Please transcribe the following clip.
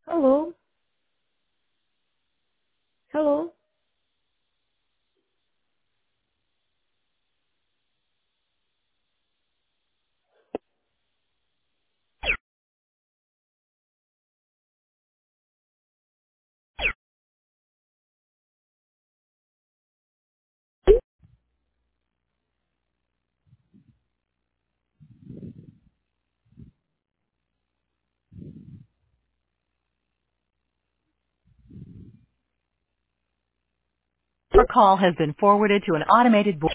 Hello? Hello? Your call has been forwarded to an automated voice.